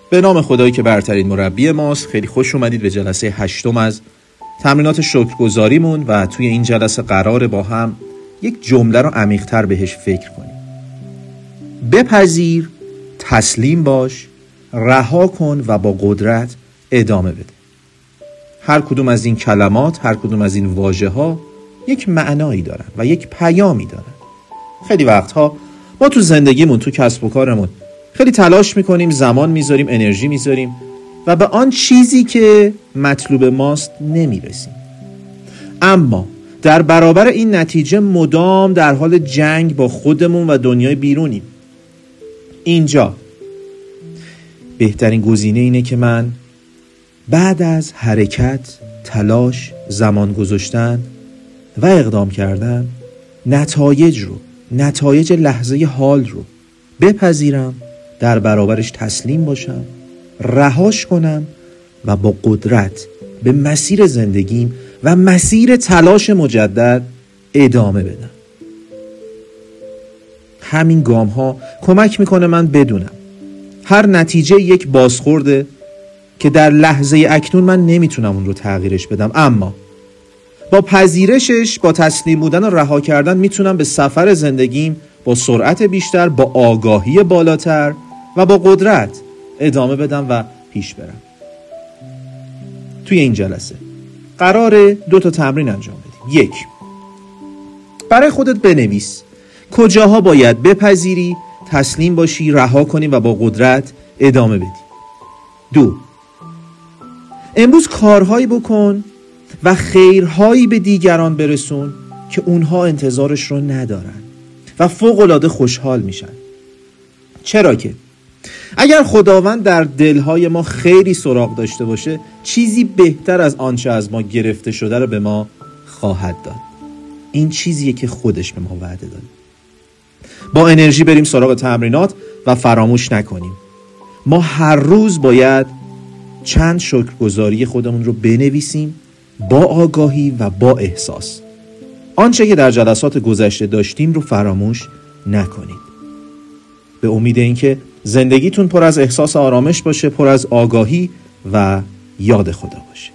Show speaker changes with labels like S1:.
S1: به نام خدایی که برترین مربی ماست. خیلی خوش اومدید به جلسه 8 از تمرینات شکرگزاریمون و توی این جلسه قراره با هم یک جمله رو عمیق‌تر بهش فکر کنیم. بپذیر، تسلیم باش، رها کن و با قدرت ادامه بده. هر کدوم از این کلمات، هر کدوم از این واژه‌ها یک معنایی دارن و یک پیامی دارن. خیلی وقتها ما تو زندگیمون، تو کسب و کارمون خیلی تلاش میکنیم، زمان میذاریم، انرژی میذاریم و به آن چیزی که مطلوب ماست نمیرسیم. اما در برابر این نتیجه مدام در حال جنگ با خودمون و دنیای بیرونیم. اینجا بهترین گزینه اینه که من بعد از حرکت، تلاش، زمان گذاشتن و اقدام کردن نتایج لحظه حال رو بپذیرم، در برابرش تسلیم باشم، رهاش کنم و با قدرت به مسیر زندگیم و مسیر تلاش مجدد ادامه بدم. همین گام ها کمک میکنه من بدونم هر نتیجه یک بازخورده که در لحظه اکنون من نمیتونم اون رو تغییرش بدم، اما با پذیرشش، با تسلیم بودن و رها کردن میتونم به سفر زندگیم با سرعت بیشتر، با آگاهی بالاتر و با قدرت ادامه بدم و پیش برم. توی این جلسه قراره 2 تمرین انجام بدیم. 1، برای خودت بنویس کجاها باید بپذیری، تسلیم باشی، رها کنی و با قدرت ادامه بدی. 2، امروز کارهایی بکن و خیرهایی به دیگران برسون که اونها انتظارش رو ندارن و فوق‌العاده خوشحال میشن. چرا که اگر خداوند در دلهای ما خیری سراغ داشته باشه، چیزی بهتر از آنچه از ما گرفته شده رو به ما خواهد داد. این چیزیه که خودش به ما وعده داده. با انرژی بریم سراغ تمرینات و فراموش نکنیم ما هر روز باید چند شکرگزاری خودمون رو بنویسیم، با آگاهی و با احساس. آنچه که در جلسات گذشته داشتیم رو فراموش نکنید. به امید اینکه زندگیتون پر از احساس آرامش باشه، پر از آگاهی و یاد خدا باشه.